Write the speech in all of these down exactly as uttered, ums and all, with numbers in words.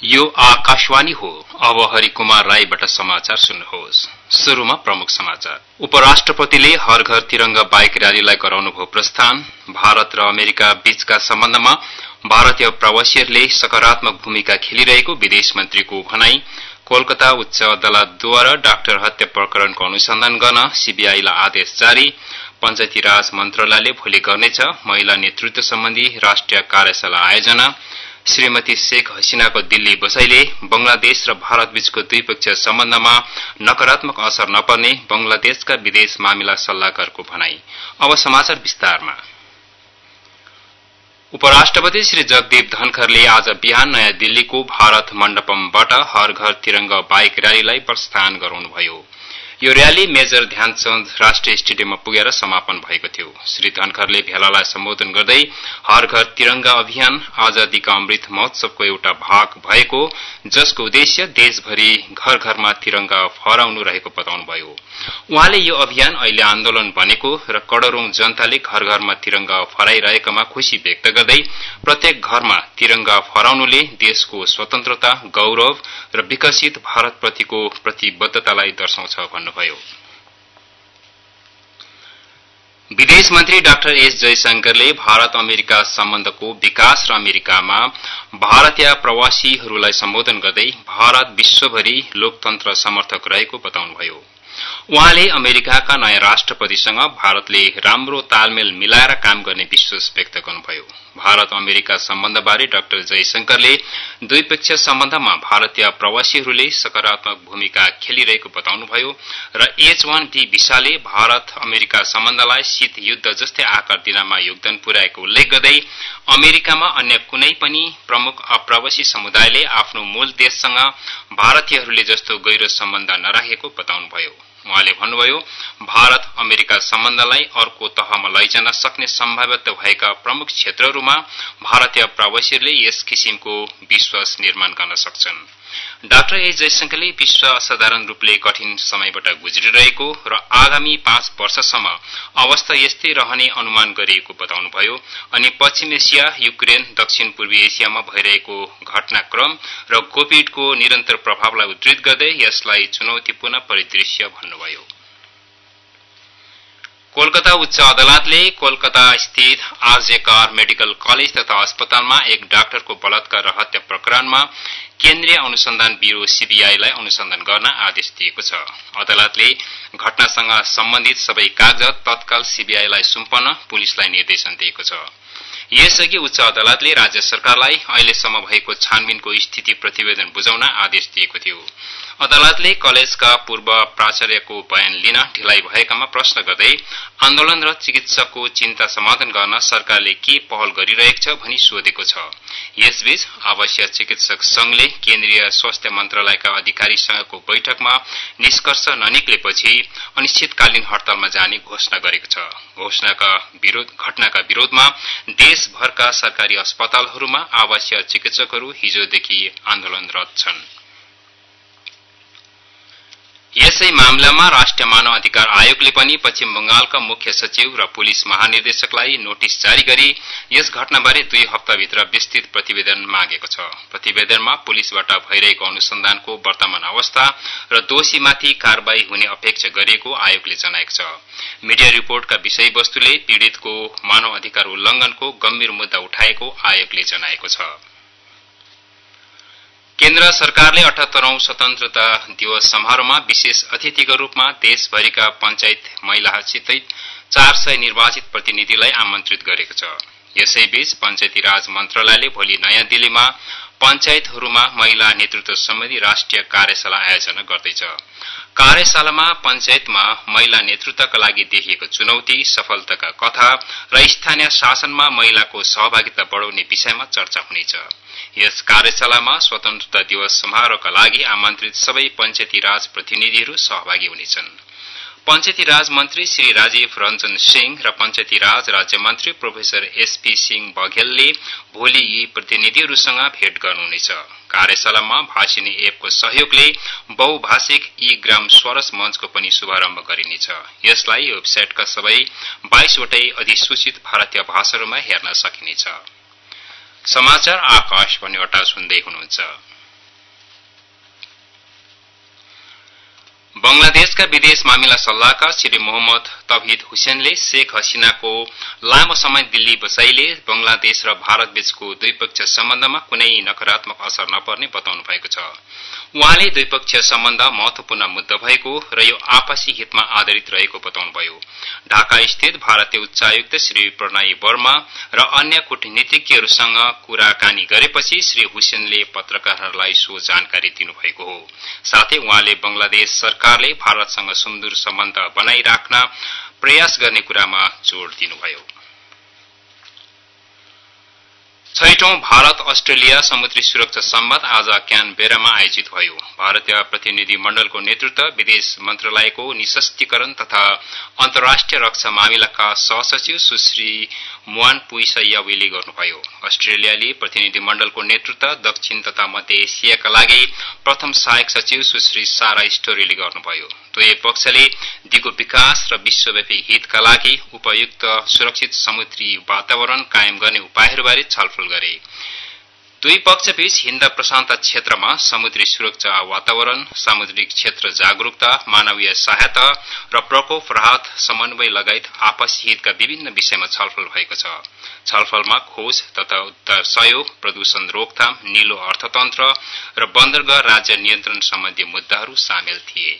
यो आकाशवाणी हो। अब हरिकुमार राईबाट समाचार सुन्नुहोस्। सुरुमा प्रमुख समाचार। उपराष्ट्रपतिले हर घर तिरंगा बाइक र्यालीलाई गराउनुभयो प्रस्थान। भारत र अमेरिका बीचका सम्बन्धमा भारतीय प्रवासीहरूले सकारात्मक भूमिका खेलिरहेको विदेश मन्त्रीको भनाई। कोलकाता उच्च अदालतद्वारा डाक्टर हत्या प्रकरणको अनुसन्धान गर्न सीबीआईलाई आदेश जारी। पञ्चायती राज मन्त्रालयले भोलि गर्नेछ महिला नेतृत्व सम्बन्धी राष्ट्रिय कार्यशाला आयोजना। श्रीमती शेख हसीनाको दिल्ली बसाईले बंगलादेश र भारत बीचको द्विपक्षीय सम्बन्धमा नकारात्मक असर नपर्ने बंगलादेशका विदेश मामिला सल्लाहकारको भनाई। अब समाचार विस्तारमा। उपराष्ट्रपति श्री जगदीप धनखरले आज बिहान नयाँ दिल्लीको भारत मण्डपमबाट हर घर तिरंगा बाइक र्यालीलाई प्रस्थान गराउनुभयो। यो र्याली मेजर ध्यानचन्द राष्ट्रिय स्टेडियममा पुगेर समापन भएको थियो। श्री धनखरले भेलालाई सम्बोधन गर्दै हर घर तिरंगा अभियान आजादी का अमृत महोत्सवको एउटा भाग भएको, जसको उद्देश्य देशभरि घर घरमा तिरंगा फहराउनु रहेको बताउनुभयो। उहाँले यो अभियान अहिले आन्दोलन बनेको र करोड़ौं जनताले घर घरमा तिरंगा फहराइरहेकोमा खुशी व्यक्त गर्दै प्रत्येक घरमा तिरंगा फहराउनुले देशको स्वतन्त्रता, गौरव र विकसित भारतप्रतिको प्रतिबद्धतालाई दर्शाउँछ भन्नुभयो। विदेश मन्त्री डाक्टर एस जयशंकरले भारत अमेरिका सम्बन्धको विकास र अमेरिकामा भारतीय प्रवासीहरूलाई सम्बोधन गर्दै भारत विश्वभरि लोकतन्त्र समर्थक रहेको बताउनुभयो। उहाँले अमेरिकाका नयाँ राष्ट्रपतिसँग भारतले राम्रो तालमेल मिलाएर काम गर्ने विश्वास व्यक्त गर्नुभयो। भारत अमेरिका सम्बन्धबारे डाक्टर जयशंकरले द्विपक्षीय सम्बन्धमा भारतीय प्रवासीहरूले सकारात्मक भूमिका खेलिरहेको बताउनुभयो र एच वन बी भिसाले भारत अमेरिका सम्बन्धलाई शीत युद्ध जस्तै आकार दिनमा योगदान पुर्याएको उल्लेख गर्दै अमेरिकामा अन्य कुनै पनि प्रमुख अप्रवासी समुदायले आफ्नो मूल देशसँग भारतीयहरूले जस्तो गहिरो सम्बन्ध नराखेको बताउनुभयो। उहाँले भन्नुभयो, भारत अमेरिका सम्बन्धलाई अर्को तहमा लैजान सक्ने सम्भाव्यता भएका प्रमुख क्षेत्रहरूमा भारतीय प्रवासीहरूले यस किसिमको विश्वास निर्माण गर्न सक्छन्। डाक्टर एस जयशंकरले विश्व असाधारण रूपले कठिन समयबाट गुज्रिरहेको र आगामी पाँच वर्षसम्म अवस्था यस्तै रहने अनुमान गरिएको बताउनुभयो अनि पश्चिम एसिया, युक्रेन, दक्षिण पूर्वी एसियामा भइरहेको घटनाक्रम र कोभिडको निरन्तर प्रभावलाई उद्धृत गर्दै यसलाई चुनौतीपूर्ण परिदृश्य भन्नुभयो। कोलकाता उच्च अदालतले कोलकाता स्थित आरजेकर मेडिकल कलेज तथा अस्पतालमा एक डाक्टरको बलात्कार र हत्या प्रकरणमा केन्द्रीय अनुसन्धान ब्यूरो सीबीआईलाई अनुसन्धान गर्न आदेश दिएको छ। अदालतले घटनासँग सम्बन्धित सबै कागजात तत्काल सीबीआईलाई सुम्पन पुलिसलाई निर्देशन दिएको छ। यसअघि उच्च अदालतले राज्य सरकारलाई अहिलेसम्म भएको छानबिनको स्थिति प्रतिवेदन बुझाउन आदेश दिएको थियो। अदालतले कलेजका पूर्व प्राचार्यको बयान लिन ढिलाइ भएकामा प्रश्न गर्दै आन्दोलन र चिकित्सकको चिन्ता समाधान गर्न सरकारले के पहल गरिरहेको छ भनी सोधेको छ। यसबीच आवश्यक चिकित्सक संघले केन्द्रीय स्वास्थ्य मन्त्रालयका अधिकारीसँगको बैठकमा निष्कर्ष ननिक्लेपछि अनिश्चितकालीन हड़तालमा जाने घोषणा गरेको छ। घोषणाका विरोध घटनाका विरोधमा देशभरका सरकारी अस्पतालहरूमा आवश्यक चिकित्सकहरू हिजोदेखि आन्दोलनरत छन्। यसै मामलामा राष्ट्रिय मानव अधिकार आयोगले पनि पश्चिम बंगालका मुख्य सचिव र पुलिस महानिर्देशकलाई नोटिस जारी गरी यस घटनाबारे दुई हप्ताभित्र विस्तृत प्रतिवेदन मागेको छ। प्रतिवेदनमा पुलिसबाट भइरहेको अनुसन्धानको वर्तमान अवस्था र दोषीमाथि कारबाही हुने अपेक्षा गरिएको आयोगले जनाएको छ। मिडिया रिपोर्टका विषयवस्तुले पीड़ितको मानव अधिकार उल्लंघनको गम्भीर मुद्दा उठाएको आयोगले जनाएको छ। केन्द्र सरकारले अठहत्तरौं स्वतन्त्रता दिवस समारोहमा विशेष अतिथिको रूपमा देशभरिका पञ्चायत महिलासितै चार सय निर्वाचित प्रतिनिधिलाई आमन्त्रित गरेको छ। यसैबीच पञ्चायती राज मन्त्रालयले भोलि नयाँ दिल्लीमा पञ्चायतहरूमा महिला नेतृत्व सम्बन्धी राष्ट्रिय कार्यशाला आयोजना गर्दैछ। कार्यशालामा पञ्चायतमा महिला नेतृत्वका लागि देखिएको चुनौती, सफलताका कथा र स्थानीय शासनमा महिलाको सहभागिता बढाउने विषयमा चर्चा हुनेछ। यस कार्यशालामा स्वतन्त्रता दिवस समारोहका लागि आमन्त्रित सबै पञ्चायती राज प्रतिनिधिहरू सहभागी हुनेछन्। पञ्चायती राज मन्त्री श्री राजीव रञ्जन सिंह र पञ्चायती राज राज्य मन्त्री प्रोफेसर एसपी सिंह बघेलले भोलि यी प्रतिनिधिहरूसँग भेट गर्नुहुनेछ। कार्यशालामा भाषिनी एपको सहयोगले बहुभाषिक ई ग्राम स्वरस मञ्चको पनि शुभारम्भ गरिनेछ। यसलाई वेबसाइटका सबै बाइसवटै अधिसूचित भारतीय भाषाहरूमा हेर्न सकिनेछ। समाचार आकाशवाणीबाट सुन्दै हुनुहुन्छ। बंगलादेशका विदेश मामिला सल्लाहकार श्री मोहम्मद तौहिद हुसैनले शेख हसिनाको लामो समय दिल्ली बसाइले बंगलादेश र भारत बीचको द्विपक्षीय सम्बन्धमा कुनै नकारात्मक असर नपर्ने बताउनु भएको छ। उहाँले द्विपक्षीय सम्बन्ध महत्वपूर्ण मुद्दा भएको र यो आपसी हितमा आधारित रहेको बताउनुभयो। ढाका स्थित भारतीय उच्चायुक्त श्री प्रणय वर्मा र अन्य कूटनीतिज्ञहरूसँग कुराकानी गरेपछि श्री हुसैनले पत्रकारहरूलाई सो जानकारी दिनुभएको हो। साथै उहाँले बंगलादेश सरकारले भारतसँग सुमधुर सम्बन्ध बनाइराख्न प्रयास गर्ने कुरामा जोड़ दिनुभयो। छैटौं भारत अस्ट्रेलिया समुद्री सुरक्षा सम्वाद आज क्यानबेरामा आयोजित भयो। भारतीय प्रतिनिधि मण्डलको नेतृत्व विदेश मन्त्रालयको निशस्त्रीकरण तथा अन्तर्राष्ट्रिय रक्षा मामिलाका सहसचिव सुश्री मुआन पुइसयावेले गर्नुभयो। अस्ट्रेलियाली प्रतिनिधि मण्डलको नेतृत्व दक्षिण तथा मध्य एसियाका लागि प्रथम सहायक सचिव सुश्री सारा स्टोरीले गर्नुभयो। दुवै पक्षले दिगो विकास र विश्वव्यापी हितका लागि उपयुक्त सुरक्षित समुद्री वातावरण कायम गर्ने उपायहरूबारे छलफल गरे। दुई पक्षबीच हिन्द प्रशान्त क्षेत्रमा समुद्री सुरक्षा वातावरण, सामुद्रिक क्षेत्र जागरूकता, मानवीय सहायता र प्रकोप राहत समन्वय लगायत आपसी हितका विभिन्न विषयमा छलफल भएको छ। छलफलमा खोज तथा उद्धार सहयोग, प्रदूषण रोकथाम, नीलो अर्थतन्त्र र बन्दरगाह राज्य नियन्त्रण सम्बन्धी मुद्दाहरू सामेल थिए।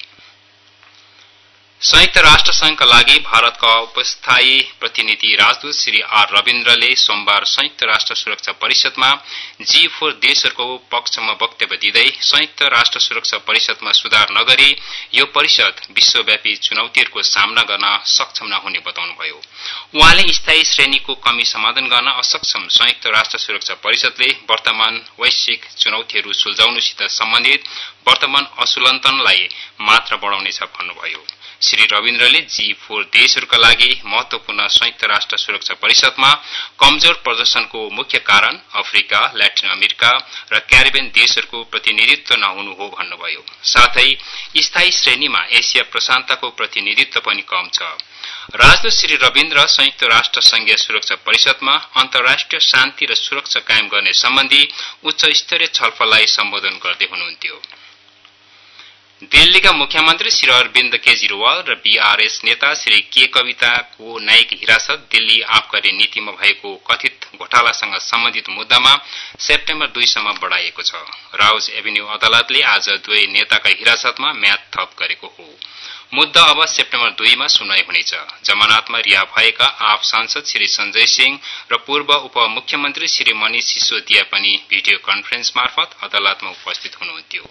संयुक्त राष्ट्र संघका लागि भारतका उपस्थायी प्रतिनिधि राजदूत श्री आर रविन्द्रले सोमबार संयुक्त राष्ट्र सुरक्षा परिषदमा जी फोर देशहरूको पक्षमा वक्तव्य दिँदै संयुक्त राष्ट्र सुरक्षा परिषदमा सुधार नगरी यो परिषद विश्वव्यापी चुनौतीहरूको सामना गर्न सक्षम नहुने बताउनुभयो। उहाँले स्थायी श्रेणीको कमी समाधान गर्न असक्षम संयुक्त राष्ट्र सुरक्षा परिषदले वर्तमान वैश्विक चुनौतीहरू सुल्झाउनुसित सम्बन्धित वर्तमान असुलन्तनलाई मात्र बढाउनेछ भन्नुभयो। श्री रविन्द्रले जी फोर देशहरूका लागि महत्वपूर्ण संयुक्त राष्ट्र सुरक्षा परिषदमा कमजोर प्रदर्शनको मुख्य कारण अफ्रिका, ल्याटिन अमेरिका र क्यारिबियन देशहरूको प्रतिनिधित्व नहुनु हो भन्नुभयो। साथै स्थायी श्रेणीमा एसिया प्रशान्तको प्रतिनिधित्व पनि कम छ। राजदूत श्री रविन्द्र संयुक्त राष्ट्र संघीय सुरक्षा परिषदमा अन्तर्राष्ट्रिय शान्ति र सुरक्षा कायम गर्ने सम्बन्धी उच्च स्तरीय छलफललाई सम्बोधन गर्दै हुनुहुन्थ्यो। दिल्लीका मुख्यमन्त्री श्री अरविन्द केजरीवाल र बीआरएस नेता श्री के कविताको न्यायिक हिरासत दिल्ली आबकारी नीतिमा भएको कथित घोटालासँग सम्बन्धित मुद्दामा सेप्टेम्बर दुईसम्म बढ़ाइएको छ। राउज एभिन्यू अदालतले आज दुवै नेताका हिरासतमा म्याद थप गरेको हो। मुद्दा अब सेप्टेम्बर दुईमा सुनवाई हुनेछ। जमानतमा रिहा भएका आप सांसद श्री संजय सिंह र पूर्व उपमुख्यमन्त्री श्री मनीष सिसोदिया पनि भिडियो कन्फरेन्स मार्फत अदालतमा उपस्थित हुनुहुन्थ्यो।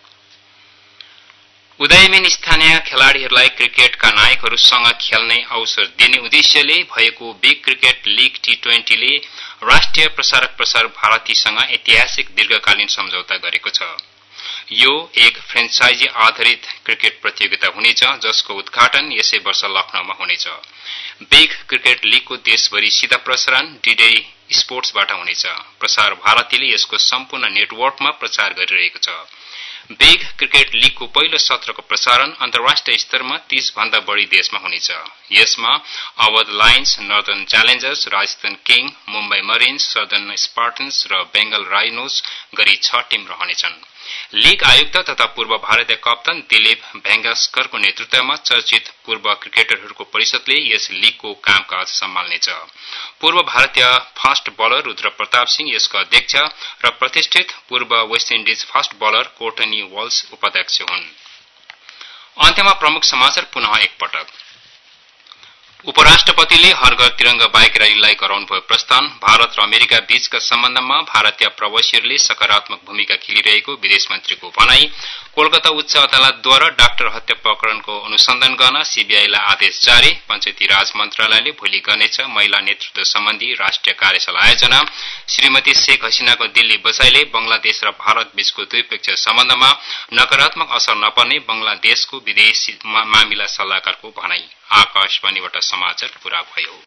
उदयमान स्थानीय खेलाड़ीहरूलाई क्रिकेटका नायकहरूसँग खेल्ने अवसर दिने उद्देश्यले भएको बिग क्रिकेट लीग टी ट्वेन्टीले राष्ट्रिय प्रसारक प्रसार भारतीसँग ऐतिहासिक दीर्घकालीन सम्झौता गरेको छ। यो एक फ्रेन्चाइजी आधारित क्रिकेट प्रतियोगिता हुनेछ जसको उद्घाटन यसै वर्ष लखनऊमा हुनेछ। बिग क्रिकेट लीगको देशभरि सीधा प्रसारण डीडी स्पोर्ट्सबाट हुनेछ। प्रसार भारतीले यसको सम्पूर्ण नेटवर्कमा प्रचार गरिरहेको छ। बिग क्रिकेट लीगको पहिलो सत्रको प्रसारण अन्तर्राष्ट्रिय स्तरमा तीस भन्दा बढ़ी देशमा हुनेछ। यसमा Awadh Lions, Northern Challengers, Rajasthan King, Mumbai Marines, Southern Spartans र बेंगल राइनोस गरी छ टीम रहनेछन्। लीग आयुक्त तथा पूर्व भारतीय कप्तान दिलीप भेंगस्करको नेतृत्वमा चर्चित पूर्व क्रिकेटरहरूको परिषदले यस लीगको कामकाज सम्हाल्नेछ। पूर्व भारतीय फास्ट बलर रुद्र प्रताप सिंह यसको अध्यक्ष र प्रतिष्ठित पूर्व West Indies fast bowler Courtney Walsh उपाध्यक्ष हुन्। अन्त्यमा प्रमुख समाचार पुनः एकपटक। उपराष्ट्रपतिले हर घर तिरंगा बाइक रैलीलाई गराउनुभयो प्रस्थान। भारत र अमेरिका बीचका सम्बन्धमा भारतीय प्रवासीहरूले सकारात्मक भूमिका खेलिरहेको विदेश मन्त्रीको भनाई। कोलकाता उच्च अदालतद्वारा डाक्टर हत्या प्रकरणको अनुसन्धान गर्न सीबीआईलाई आदेश जारी। पञ्चायती राज मन्त्रालयले भोलि गर्नेछ महिला नेतृत्व सम्बन्धी राष्ट्रिय कार्यशाला आयोजना। श्रीमती शेख हसिनाको दिल्ली बसाइले बंगलादेश र भारत बीचको द्विपक्षीय सम्बन्धमा नकारात्मक असर नपर्ने बंगलादेशको विदेश मामिला सल्लाहकारको भनाई। आकाशवाणीबाट समाचार पूरा भयो।